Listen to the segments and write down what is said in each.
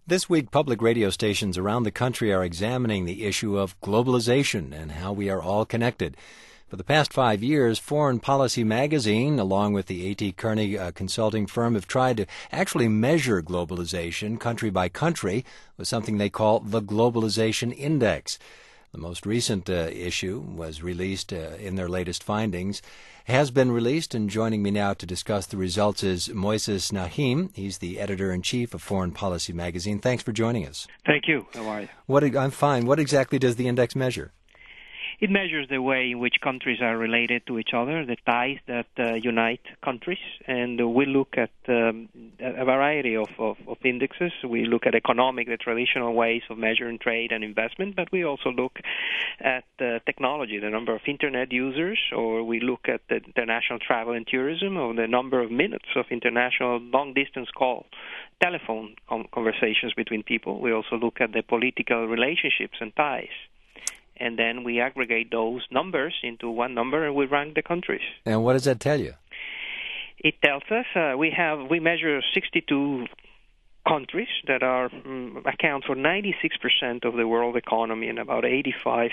This week, public radio stations around the country are examining the issue of globalization and how we are all connected. For the past 5 years, Foreign Policy Magazine, along with the A.T. Kearney consulting firm, have tried to actually measure globalization country by country with something they call the Globalization Index. The most recent issue was released in their latest findings, has been released, and joining me now to discuss the results is Moises Naim. He's the editor-in-chief of Foreign Policy Magazine. Thanks for joining us. Thank you. How are you? I'm fine. What exactly does the index measure? It measures the way in which countries are related to each other, the ties that unite countries, and we look at a variety of indexes. We look at economic, the traditional ways of measuring trade and investment, but we also look at technology, the number of Internet users, or we look at the international travel and tourism, or the number of minutes of international long-distance call, telephone conversations between people. We also look at the political relationships and ties. And then we aggregate those numbers into one number, and we rank the countries. And what does that tell you? It tells us we measure 62 countries that account for 96% of the world economy and about 85%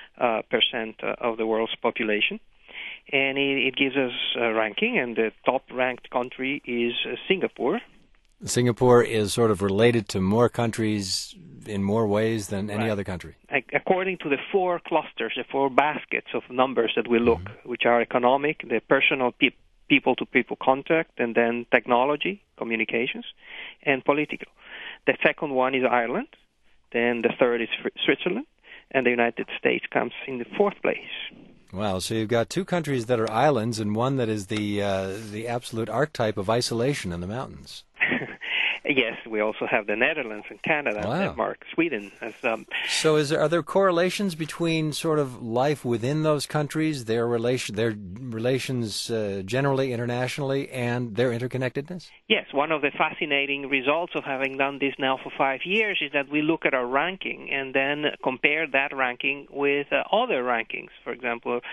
of the world's population. And it gives us a ranking, and the top-ranked country is Singapore. Singapore is sort of related to more countries in more ways than any other country. According to the four clusters, the four baskets of numbers that we look, which are economic, the personal people-to-people contact, and then technology, communications, and political. The second one is Ireland, then the third is Switzerland, and the United States comes in the fourth place. Wow, so you've got two countries that are islands and one that is the absolute archetype of isolation in the mountains. Yes, we also have the Netherlands and Canada, Denmark, Sweden. So are there correlations between sort of life within those countries, their relations generally, internationally, and their interconnectedness? Yes, one of the fascinating results of having done this now for 5 years is that we look at our ranking and then compare that ranking with other rankings. For example,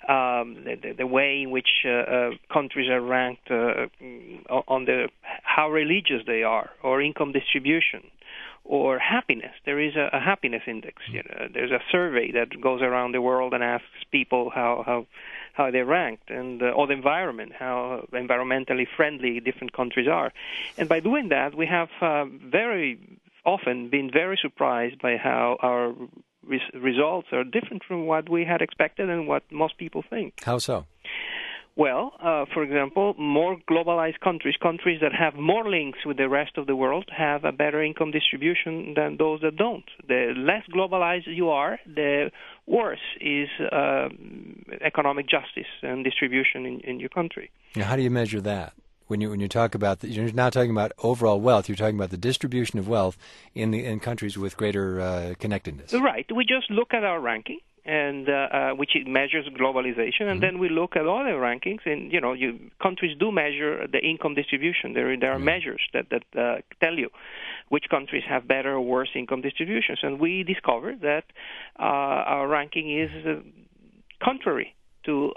the way in which countries are ranked on how religious they are, or income distribution, or happiness. There is a happiness index. There's a survey that goes around the world and asks people how they're ranked, and or the environment, how environmentally friendly different countries are. And by doing that, we have very often been very surprised by how our results are different from what we had expected and what most people think. How so? Well, for example, more globalized countries that have more links with the rest of the world, have a better income distribution than those that don't. The less globalized you are, the worse is economic justice and distribution in your country. Now, how do you measure that? When you talk about you're not talking about overall wealth, you're talking about the distribution of wealth in countries with greater connectedness. Right. We just look at our ranking, and which it measures globalization, and then we look at other rankings, and countries do measure the income distribution. There are measures that tell you which countries have better or worse income distributions, and we discovered that our ranking is contrary to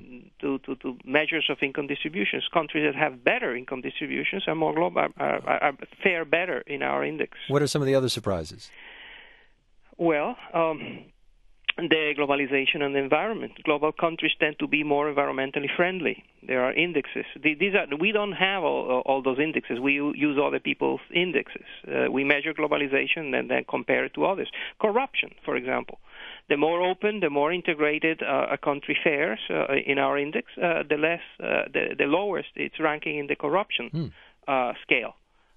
measures of income distributions. Countries that have better income distributions are more global, fare better in our index. What are some of the other surprises? Well, the globalization and the environment. Global countries tend to be more environmentally friendly. There are indexes. We don't have all those indexes. We use other people's indexes. We measure globalization and then compare it to others. Corruption, for example. The more open, the more integrated a country fares in our index, the lowest its ranking in the corruption scale.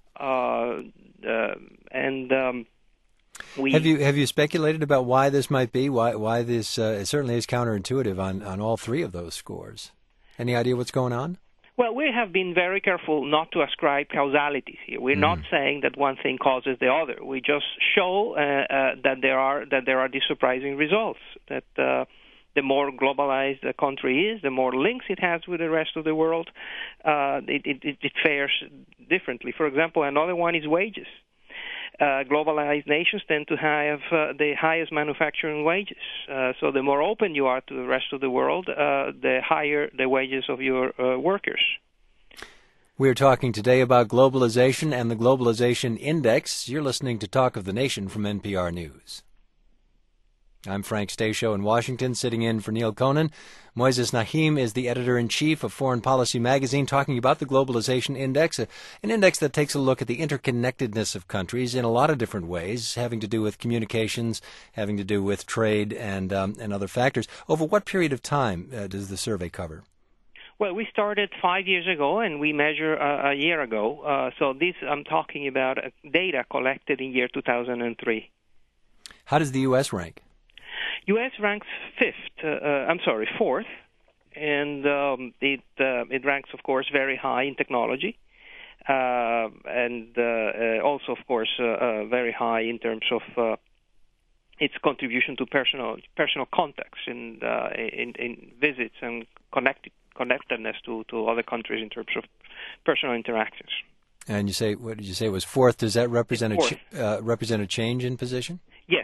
Have you speculated about why this might be? Why this it certainly is counterintuitive on all three of those scores. Any idea what's going on? Well, we have been very careful not to ascribe causalities here. We're not saying that one thing causes the other. We just show that there are these surprising results. That the more globalized a country is, the more links it has with the rest of the world, it fares differently. For example, another one is wages. Globalized nations tend to have the highest manufacturing wages. So the more open you are to the rest of the world, the higher the wages of your workers. We're talking today about globalization and the Globalization Index. You're listening to Talk of the Nation from NPR News. I'm Frank Stasio in Washington, sitting in for Neil Conan. Moises Naim is the editor-in-chief of Foreign Policy magazine, talking about the Globalization Index, an index that takes a look at the interconnectedness of countries in a lot of different ways, having to do with communications, having to do with trade, and other factors. Over what period of time does the survey cover? Well, we started 5 years ago, and we measure a year ago. So this, I'm talking about data collected in year 2003. How does the U.S. rank? U.S. ranks fourth, and it ranks, of course, very high in technology, and also, of course, very high in terms of its contribution to personal context in visits and connectedness to other countries in terms of personal interactions. And you say, what did you say was fourth? Does that represent a change in position? Yes,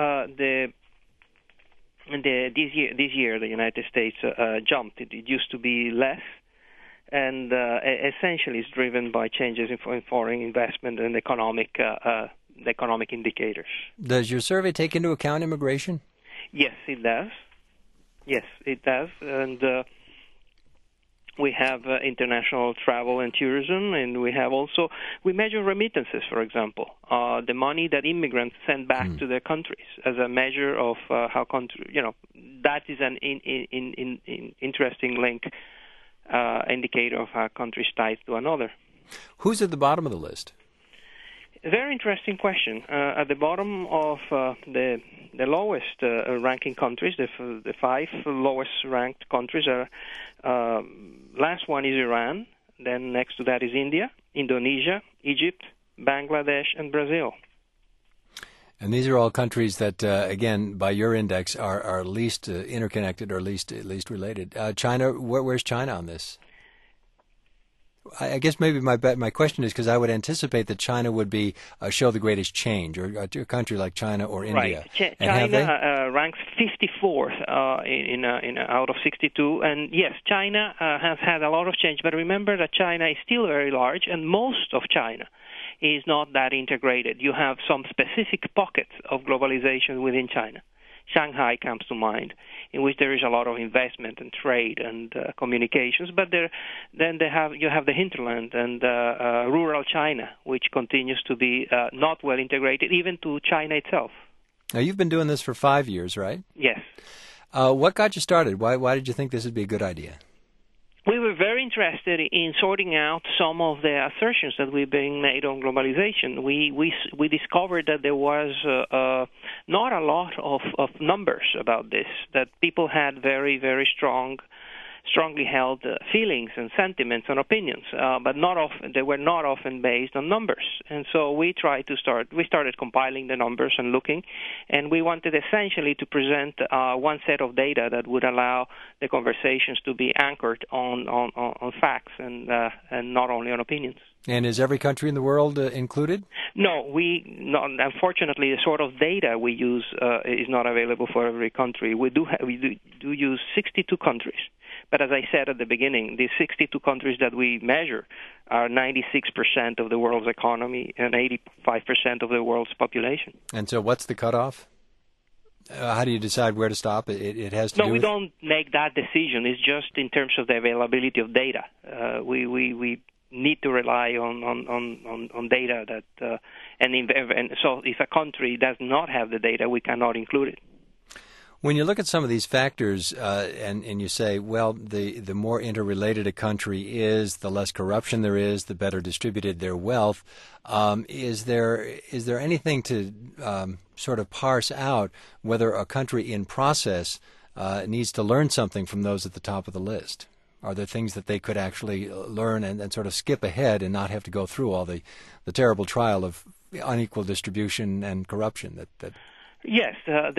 this year the United States jumped. It used to be less, and essentially it's driven by changes in foreign investment and economic indicators. Does your survey take into account immigration? Yes, it does. And we have international travel and tourism, and we measure remittances, for example, the money that immigrants send back to their countries as a measure of how that is an interesting link indicator of how countries ties to another. Who's at the bottom of the list? A very interesting question. At the bottom of the lowest ranking countries, the five lowest ranked countries are, last one is Iran, then next to that is India, Indonesia, Egypt, Bangladesh, and Brazil. And these are all countries that, again, by your index, are least interconnected or least related. China, where's China on this? I guess maybe my question is because I would anticipate that China would be show the greatest change, or a country like China or India. Right. China ranks 54th in out of 62, and yes, China has had a lot of change. But remember that China is still very large, and most of China is not that integrated. You have some specific pockets of globalization within China. Shanghai comes to mind, in which there is a lot of investment and trade and communications. But you have the hinterland and rural China, which continues to be not well integrated, even to China itself. Now, you've been doing this for 5 years, right? Yes. What got you started? Why did you think this would be a good idea? We were very interested in sorting out some of the assertions that were being made on globalization. We discovered that there was not a lot of numbers about this, that people had very, very strongly held feelings and sentiments and opinions, but they were not often based on numbers. And so we started compiling the numbers and looking, and we wanted essentially to present one set of data that would allow the conversations to be anchored on facts and not only on opinions. And is every country in the world included? No, unfortunately, the sort of data we use is not available for every country. We do use 62 countries. But as I said at the beginning, these 62 countries that we measure are 96% of the world's economy and 85% of the world's population. And so what's the cutoff? How do you decide where to stop? It has to do with... No, we don't make that decision. It's just in terms of the availability of data. We need to rely on data that and so if a country does not have the data, we cannot include it. When you look at some of these factors and you say, well, the more interrelated a country is, the less corruption there is, the better distributed their wealth, is there anything to sort of parse out whether a country in process needs to learn something from those at the top of the list? Are there things that they could actually learn and sort of skip ahead and not have to go through all the terrible trial of unequal distribution and corruption that Yes,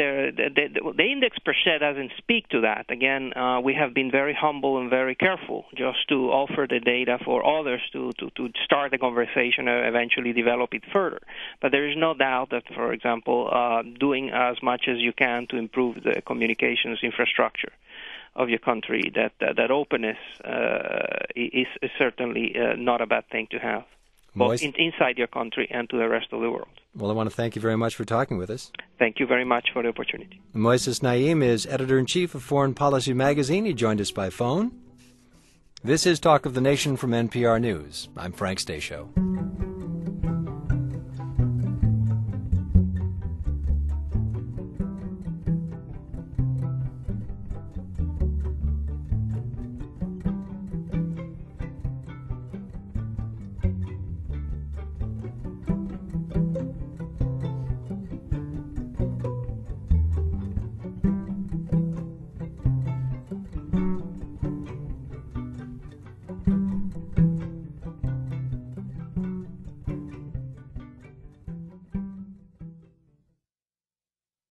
the index per se doesn't speak to that. Again, we have been very humble and very careful just to offer the data for others to start the conversation and eventually develop it further. But there is no doubt that, for example, doing as much as you can to improve the communications infrastructure, of your country, that openness is certainly not a bad thing to have, both inside your country and to the rest of the world. Well, I want to thank you very much for talking with us. Thank you very much for the opportunity. Moises Naim is editor-in-chief of Foreign Policy Magazine. He joined us by phone. This is Talk of the Nation from NPR News. I'm Frank Stasio.